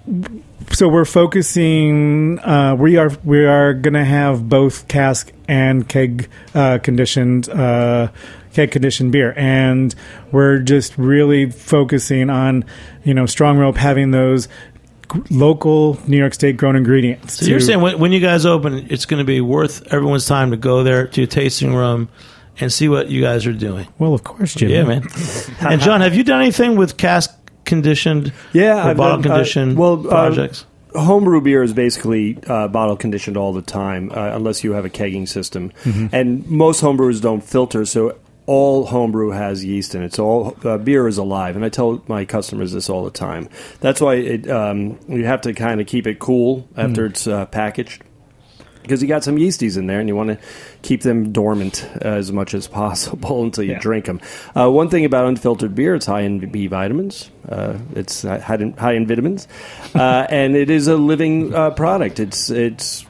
so we're focusing. Uh, we are we are going to have both cask and keg uh, conditioned uh, keg conditioned beer, and we're just really focusing on, you know, Strong Rope having those g- local New York State grown ingredients. So you're to- saying when, when you guys open, it's going to be worth everyone's time to go there to a tasting room and see what you guys are doing. Well, of course, Jim. Yeah, man. And John, have you done anything with cask conditioned Yeah, or I've bottle done, uh, conditioned well, uh, projects? Homebrew beer is basically uh, bottle conditioned all the time, uh, unless you have a kegging system. Mm-hmm. And most homebrewers don't filter, so all homebrew has yeast in it. So all uh, beer is alive, and I tell my customers this all the time. That's why it, um, you have to kind of keep it cool after Mm. it's uh, packaged. Because you got some yeasties in there, and you want to keep them dormant as much as possible until you Yeah. drink them. Uh, one thing about unfiltered beer, it's high in B vitamins. Uh, it's high in, high in vitamins, uh, and it is a living uh, product. It's it's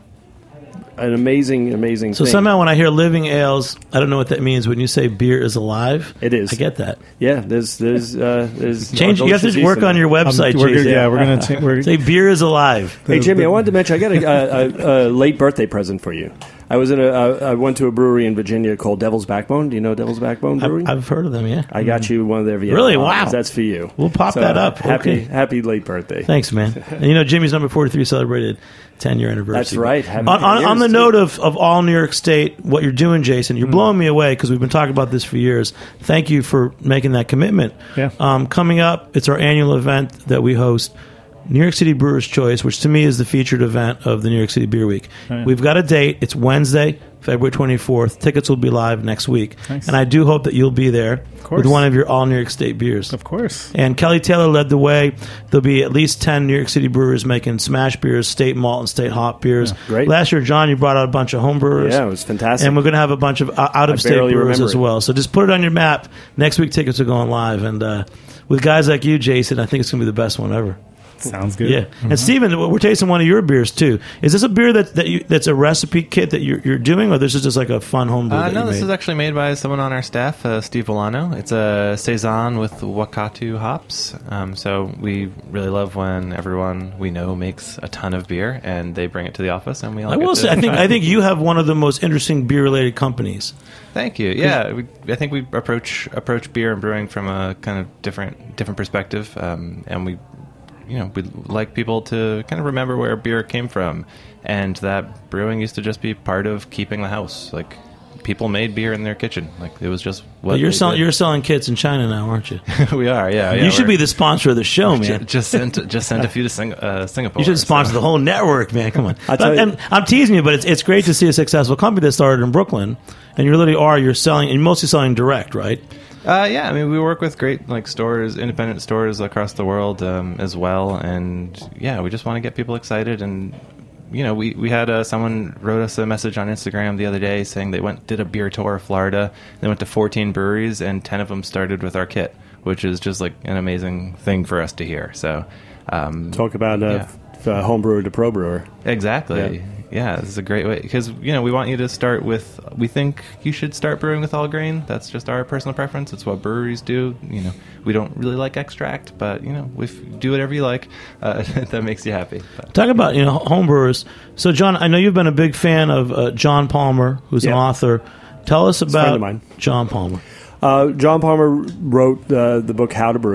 an amazing, amazing So thing. somehow when I hear living ales, I don't know what that means. When you say beer is alive, It is. I get that. Yeah, there's there's uh, there's Change. You have delicious to yeast work in on it. your Um, website, we're, Jason. yeah, we're gonna cha- we're, Say beer is alive. Hey Jimmy, I the- wanted to mention I got a, a, a, a late birthday present for you. I was in a uh, I went to a brewery in Virginia called Devil's Backbone. Do you know Devil's Backbone Brewery? I've, I've heard of them. Yeah. I got you one of their Vienna Really? bottles. Wow. That's for you. We'll pop that up. Happy Okay. happy late birthday. Thanks, man. And you know, Jimmy's number forty-three celebrated ten year anniversary. That's right. Happy On, on, years, on the too. note of, of all New York State, what you're doing, Jason, you're blowing me away because we've been talking about this for years. Thank you for making that commitment. Yeah. Um, coming up, it's our annual event that we host, New York City Brewers Choice, which to me is the featured event of the New York City Beer Week. Oh, yeah. We've got a date. It's Wednesday, February twenty-fourth. Tickets will be live next week. Nice. And I do hope that you'll be there course. with one of your all New York State beers. of course. And Kelly Taylor led the way. There'll be at least ten New York City brewers making smash beers, state malt and state hop beers. Great. Last year, John, you brought out a bunch of home brewers. Yeah, it was fantastic. And we're going to have a bunch of uh, I out-of-state barely brewers remember as it. well. So just put it on your map. Next week, tickets are going live. And uh, with guys like you, Jason, I think it's going to be the best one ever. Sounds good. Yeah. And Steven, we're tasting one of your beers, too. Is this a beer that, that you, that's a recipe kit that you're, you're doing, or this is just like a fun home brew Uh, that no, you this made? is actually made by someone on our staff, uh, Steve Volano. It's a Saison with Wakatu hops. Um, so we really love when everyone we know makes a ton of beer and they bring it to the office and we all I get will to say, I think try I it. think you have one of the most interesting beer-related companies. Thank you. Yeah, we, I think we approach approach beer and brewing from a kind of different different perspective, um, and we, you know, we like people to kind of remember where beer came from, and that brewing used to just be part of keeping the house. Like people made beer in their kitchen. Like it was just what Well, you're they selling did. you're selling kits in China now, aren't you? we are. Yeah, yeah. you should we're- be the sponsor of the show, man. Ju- Just sent just sent a few to Sing- uh, Singapore. You should sponsor so- the whole network, man. Come on. I'll tell you- and I'm teasing you, but it's it's great to see a successful company that started in Brooklyn, and you really are. You're selling, and you're mostly selling direct, right? Uh, yeah, I mean, we work with great like stores, independent stores across the world um, as well, and yeah, we just want to get people excited. And you know, we we had uh, someone wrote us a message on Instagram the other day saying they went did a beer tour of Florida. They went to fourteen breweries, and ten of them started with our kit, which is just like an amazing thing for us to hear. So, um, Talk about uh, yeah. f- uh, home brewer to pro brewer. Exactly. Yeah. Yeah, this is a great way because you know we want you to start with. We think you should start brewing with all grain. That's just our personal preference. It's what breweries do. You know, we don't really like extract, but you know, if you do whatever you like, uh, that makes you happy. But, Talk about you know homebrewers. So, John, I know you've been a big fan of uh, John Palmer, who's an Yeah. author. Tell us a friend about of mine. John Palmer. Uh, John Palmer wrote uh, the book How to Brew.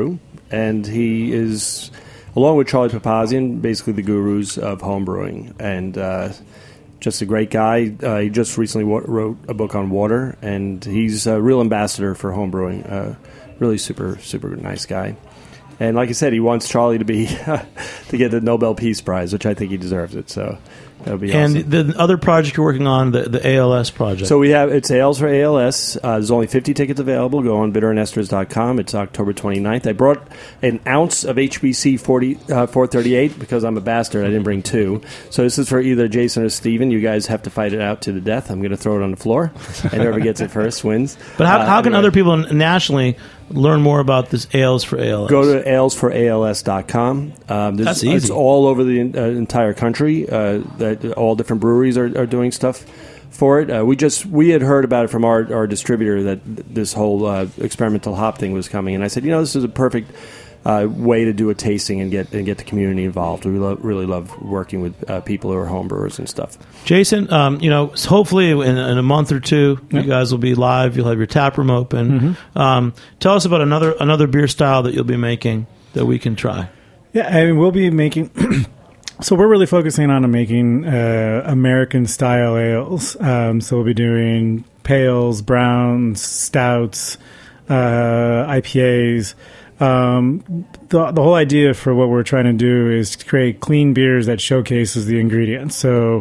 and he is, along with Charlie Papazian, basically the gurus of homebrewing, and uh, just a great guy. Uh, he just recently wa- wrote a book on water, and he's a real ambassador for homebrewing. Uh, really super, super nice guy. And like I said, he wants Charlie to be to get the Nobel Peace Prize, which I think he deserves it. So that would be and awesome. the other project you're working on, the, the A L S project. So we have, it's Ales for A L S. Uh, there's only fifty tickets available. Go on bitter and esters dot com. It's October twenty-ninth. I brought an ounce of H B C forty, uh, four thirty-eight because I'm a bastard. I didn't bring two. So this is for either Jason or Steven. You guys have to fight it out to the death. I'm going to throw it on the floor, and whoever gets it first wins. But how, Uh, how can anyway. other people nationally learn more about this Ales for A L S? Go to ales for A L S dot com. Um, That's It's easy. all over the uh, entire country. Uh, that all different breweries are, are doing stuff for it. Uh, we just we had heard about it from our, our distributor that th- this whole uh, experimental hop thing was coming, and I said, you know, this is a perfect uh, way to do a tasting and get and get the community involved. We lo- really love working with uh, people who are home brewers and stuff. Jason, um, you know, hopefully in, in a month or two, you guys will be live. You'll have your tap room open. Mm-hmm. Um, tell us about another another beer style that you'll be making that we can try. Yeah, I mean, we'll be making. So we're really focusing on making uh, American-style ales. Um, so we'll be doing pales, browns, stouts, uh, I P As. Um, the, the whole idea for what we're trying to do is to create clean beers that showcases the ingredients. So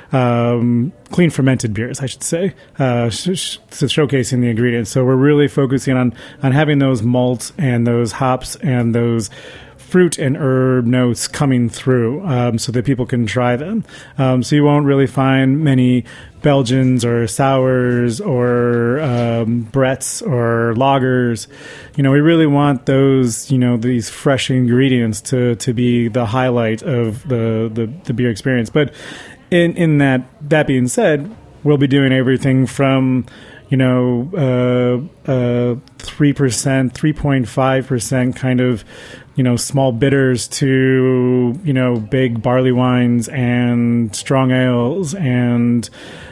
um, clean fermented beers, I should say, uh, sh- sh- so showcasing the ingredients. So we're really focusing on, on having those malts and those hops and those fruit and herb notes coming through um, so that people can try them. Um, so you won't really find many Belgians or sours or um, Bretts or lagers. You know, we really want those, you know, these fresh ingredients to, to be the highlight of the, the, the beer experience. But in, in that, that being said, we'll be doing everything from, you know, uh, uh, three percent, three point five percent kind of, you know, small bitters to, you know, big barley wines and strong ales and,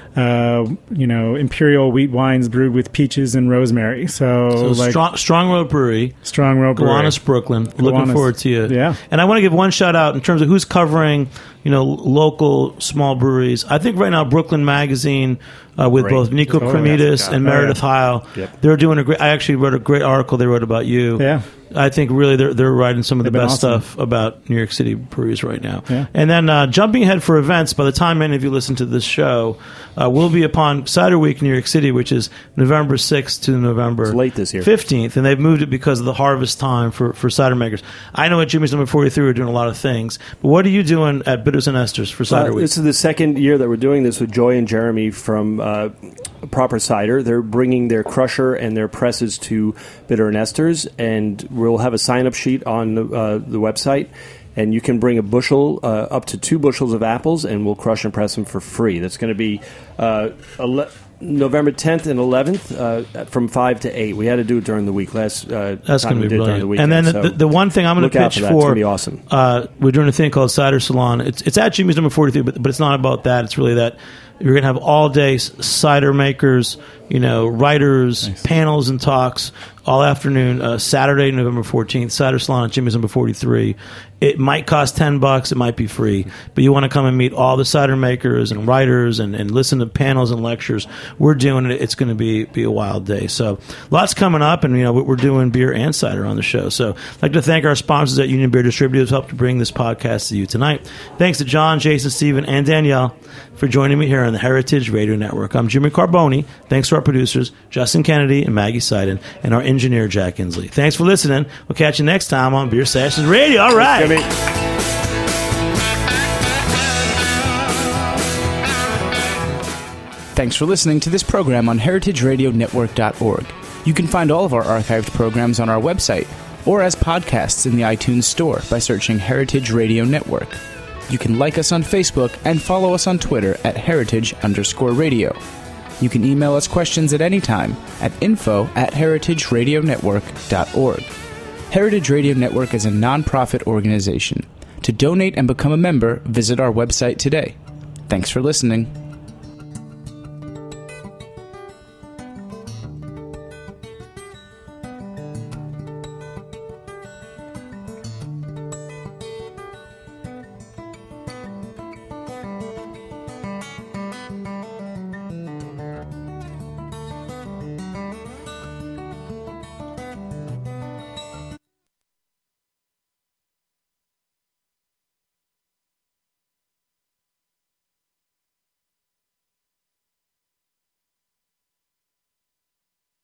uh, you know, imperial wheat wines brewed with peaches and rosemary. So, So like strong, strong Road Brewery, Strong Road Brewery. Gowanus, Brooklyn. Looking Gowanus. forward to you. Yeah. And I want to give one shout out in terms of who's covering, you know, local small breweries. I think right now Brooklyn Magazine uh, with Great. both Nico Oh, Cremidas yeah. and Oh, Meredith yeah. Heil. Yep. They're doing a great. I actually wrote a great article they wrote about you. Yeah. I think really they're they're writing some of the They've been best awesome. stuff about New York City breweries right now. Yeah. And then uh, jumping ahead for events, by the time any of you listen to this show, uh, we'll be upon Cider Week in New York City, which is November sixth to November It's late this year. fifteenth, and they've moved it because of the harvest time for, for cider makers. I know at Jimmy's Number forty-three we're doing a lot of things, but what are you doing at Bitters and Esters for Cider Uh, Week? this is the second year that we're doing this with Joy and Jeremy from uh, Proper Cider. They're bringing their crusher and their presses to Bitter and Esters, and we'll have a sign-up sheet on the, uh, the website. And you can bring a bushel, uh, up to two bushels of apples, and we'll crush and press them for free. That's going to be uh, ele- November tenth and eleventh uh, from five to eight. We had to do it during the week. Last uh, That's time going to we be did it during the brilliant. weekend. And then so the, the one thing I'm going look to out pitch for that. It's for, gonna be awesome. uh, we're doing a thing called Cider Salon. It's it's at Jimmy's Number forty-three, but but it's not about that. It's really that you're going to have all day s- cider makers, you know, writers, panels, and talks all afternoon. Uh, Saturday, November fourteenth, Cider Salon at Jimmy's Number forty-three. It might cost ten bucks. It might be free, but you want to come and meet all the cider makers and writers and, and listen to panels and lectures. We're doing it. It's going to be be a wild day. So lots coming up, and you know we're doing beer and cider on the show. So I'd like to thank our sponsors at Union Beer Distributors who helped to bring this podcast to you tonight. Thanks to John, Jason, Stephen, and Danielle for joining me here on the Heritage Radio Network. I'm Jimmy Carboni. Thanks to our producers, Justin Kennedy and Maggie Seiden, and our engineer, Jack Inslee. Thanks for listening. We'll catch you next time on Beer Sessions Radio. All right. Jimmy. Thanks for listening to this program on heritage radio network dot org. You can find all of our archived programs on our website or as podcasts in the iTunes Store by searching Heritage Radio Network. You can like us on Facebook and follow us on Twitter at heritage underscore radio. You can email us questions at any time at info at heritage radio network dot org. Heritage Radio Network is a non-profit organization. To donate and become a member, visit our website today. Thanks for listening.